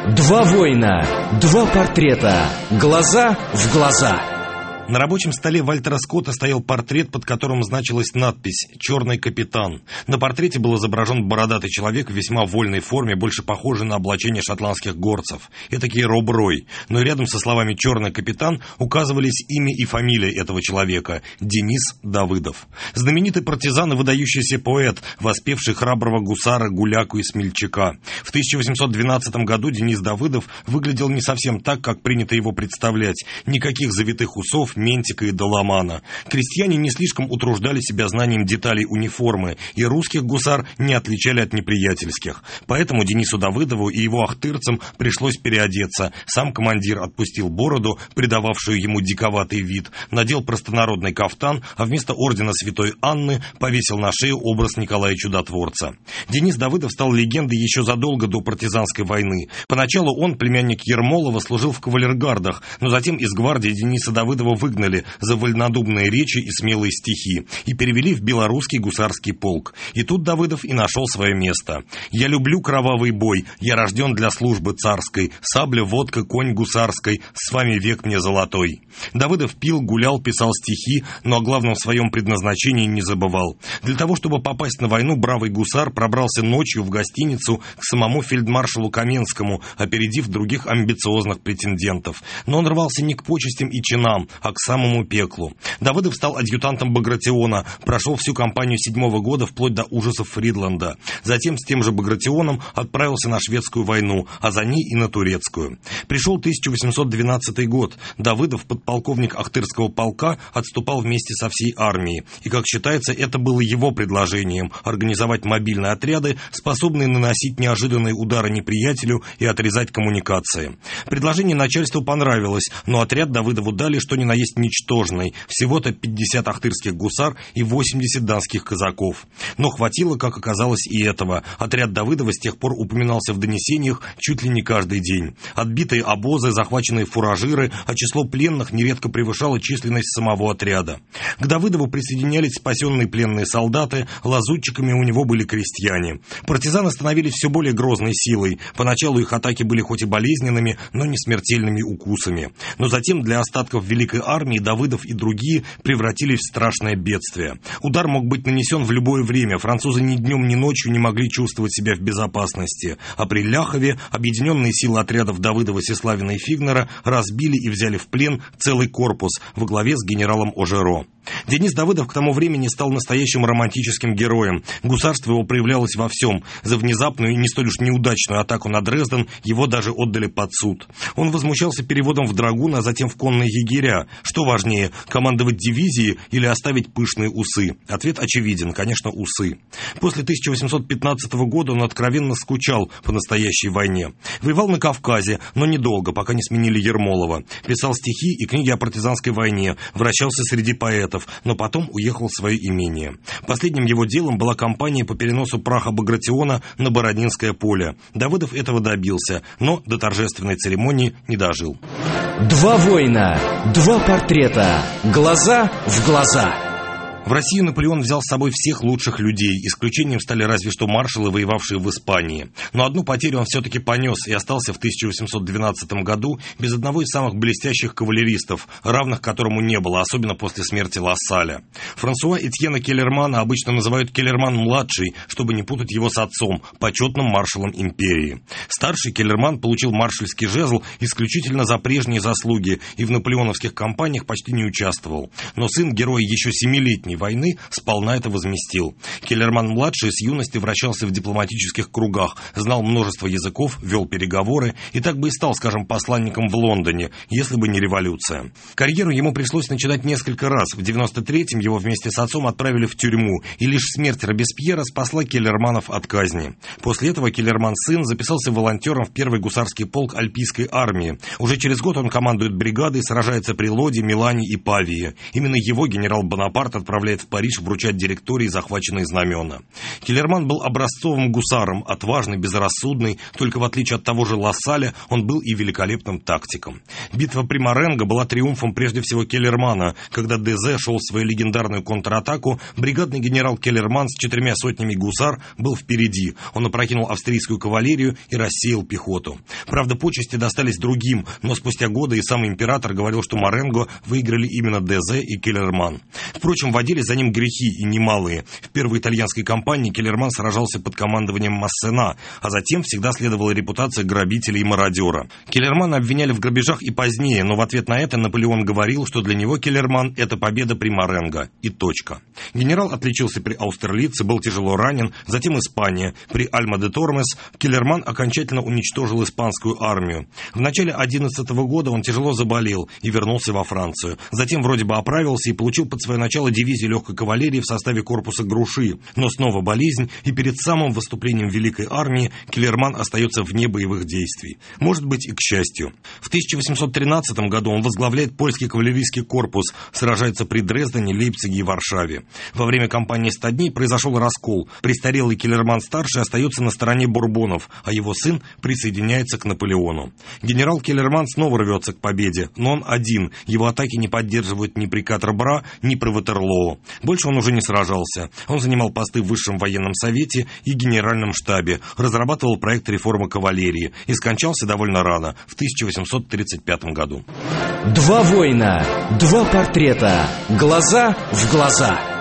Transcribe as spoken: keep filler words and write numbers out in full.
Два воина, два портрета, глаза в глаза. На рабочем столе Вальтера Скотта стоял портрет, под которым значилась надпись «Черный капитан». На портрете был изображен бородатый человек в весьма вольной форме, больше похожий на облачение шотландских горцев. Этакий Роб Рой. Но рядом со словами «Черный капитан» указывались имя и фамилия этого человека – Денис Давыдов. Знаменитый партизан и выдающийся поэт, воспевший храброго гусара, гуляку и смельчака. В тысяча восемьсот двенадцатом году Денис Давыдов выглядел не совсем так, как принято его представлять. Никаких завитых усов, ментика и доломана. Крестьяне не слишком утруждали себя знанием деталей униформы, и русских гусар не отличали от неприятельских. Поэтому Денису Давыдову и его ахтырцам пришлось переодеться. Сам командир отпустил бороду, придававшую ему диковатый вид, надел простонародный кафтан, а вместо ордена Святой Анны повесил на шею образ Николая Чудотворца. Денис Давыдов стал легендой еще задолго до партизанской войны. Поначалу он, племянник Ермолова, служил в кавалергардах, но затем из гвардии Дениса Давыдова выгнали за вольнодумные речи и смелые стихи и перевели в белорусский гусарский полк. И тут Давыдов и нашел свое место. «Я люблю кровавый бой, я рожден для службы царской, сабля, водка, конь гусарской, с вами век мне золотой». Давыдов пил, гулял, писал стихи, но о главном своем предназначении не забывал. Для того, чтобы попасть на войну, бравый гусар пробрался ночью в гостиницу к самому фельдмаршалу Каменскому, опередив других амбициозных претендентов. Но он рвался не к почестям и чинам, а к самому пеклу. Давыдов стал адъютантом Багратиона, прошел всю кампанию седьмого года вплоть до ужасов Фридланда. Затем с тем же Багратионом отправился на шведскую войну, а за ней и на турецкую. Пришел тысяча восемьсот двенадцатый год. Давыдов, подполковник Ахтырского полка, отступал вместе со всей армией. И, как считается, это было его предложением – организовать мобильные отряды, способные наносить неожиданные удары неприятелю и отрезать коммуникации. Предложение начальству понравилось, но отряд Давыдову дали, что ни на есть ничтожный, всего-то пятьдесят ахтырских гусар и восемьдесят донских казаков. Но хватило, как оказалось, и этого. Отряд Давыдова с тех пор упоминался в донесениях чуть ли не каждый день. Отбитые обозы, захваченные фуражиры, а число пленных нередко превышало численность самого отряда. К Давыдову присоединялись спасенные пленные солдаты, лазутчиками у него были крестьяне. Партизаны становились все более грозной силой. Поначалу их атаки были хоть и болезненными, но не смертельными укусами. Но затем для остатков Великой армии Давыдов и другие превратились в страшное бедствие. Удар мог быть нанесен в любое время. Французы ни днем, ни ночью не могли чувствовать себя в безопасности. А при Ляхове объединенные силы отрядов Давыдова, Сеславина и Фигнера разбили и взяли в плен целый корпус во главе с генералом Ожеро. Денис Давыдов к тому времени стал настоящим романтическим героем. Гусарство его проявлялось во всем. За внезапную и не столь уж неудачную атаку на Дрезден его даже отдали под суд. Он возмущался переводом в драгун, а затем в конные егеря. Что важнее, командовать дивизией или оставить пышные усы? Ответ очевиден, конечно, усы. После тысяча восемьсот пятнадцатого года он откровенно скучал по настоящей войне. Воевал на Кавказе, но недолго, пока не сменили Ермолова. Писал стихи и книги о партизанской войне, вращался среди поэтов, но потом уехал в свое имение. Последним его делом была кампания по переносу праха Багратиона на Бородинское поле. Давыдов этого добился, но до торжественной церемонии не дожил. Два воина, два портрета, глаза в глаза. В Россию Наполеон взял с собой всех лучших людей, исключением стали разве что маршалы, воевавшие в Испании. Но одну потерю он все-таки понес и остался в тысяча восемьсот двенадцатом году без одного из самых блестящих кавалеристов, равных которому не было, особенно после смерти Лассаля. Франсуа Этьена Келлермана обычно называют Келлерман-младший, чтобы не путать его с отцом, почетным маршалом империи. Старший Келлерман получил маршальский жезл исключительно за прежние заслуги и в наполеоновских кампаниях почти не участвовал. Но сын героя еще семилетней войны сполна это возместил. Келлерман-младший с юности вращался в дипломатических кругах, знал множество языков, вел переговоры и так бы и стал, скажем, посланником в Лондоне, если бы не революция. Карьеру ему пришлось начинать несколько раз. В девяносто третьем его вместе с отцом отправили в тюрьму, и лишь смерть Робеспьера спасла Келлерманов от казни. После этого Келлерман-сын записался волонтером в первый гусарский полк Альпийской армии. Уже через год он командует бригадой, сражается при Лоде, Милане и Павии. Именно его генерал Бонапарт отправляет в Париж вручать директории захваченные знамена. Келлерман был образцовым гусаром, отважный, безрассудный, только в отличие от того же Лассаля, он был и великолепным тактиком. Битва при Маренго была триумфом прежде всего Келлермана. Когда Дезе шел в свою легендарную контратаку, бригадный генерал Келлерман с четырьмя сотнями гусар был впереди. Он опрокинул австрийскую кавалерию и рассеял пехоту. Правда, почести достались другим, но спустя годы и сам император говорил, что Маренго выиграли именно ДЗ и Келлерман. Впрочем, водились за ним грехи и немалые. В первой итальянской кампании Келлерман сражался под командованием Массена, а затем всегда следовала репутация грабителя и мародера. Келлермана обвиняли в грабежах и позднее, но в ответ на это Наполеон говорил, что для него Келлерман – это победа при Маренго. И точка. Генерал отличился при Аустерлице, был тяжело ранен, затем Испания. При Альма-де-Тормес Келлерман окончательно уничтожил испанскую армию. В начале одиннадцатого года он тяжело заболел и вернулся во Францию. Затем вроде бы оправился и получил под свое начало дивизию легкой кавалерии в составе корпуса Груши. Но снова болезнь, и перед самым выступлением Великой армии Келлерман остается вне боевых действий. Может быть, и к счастью. В тысяча восемьсот тринадцатом году он возглавляет польский кавалерийский корпус, сражается при Дрездене, Лейпциге и Варшаве. Во время кампании «Ста дней» произошел раскол. Престарелый Келлерман-старший остается на стороне бурбонов, а его сын присоединяется к Наполеону. Генерал Келлерман снова рвется к победе, но он один. Его атаки не поддерживают ни при Катр-Бра, ни при Ватерлоо. Больше он уже не сражался. Он занимал посты в Высшем военном совете и Генеральном штабе, разрабатывал проект реформы кавалерии и скончался довольно рано, в тысяча восемьсот тридцать пятом году. Два воина, два портрета, глаза в глаза.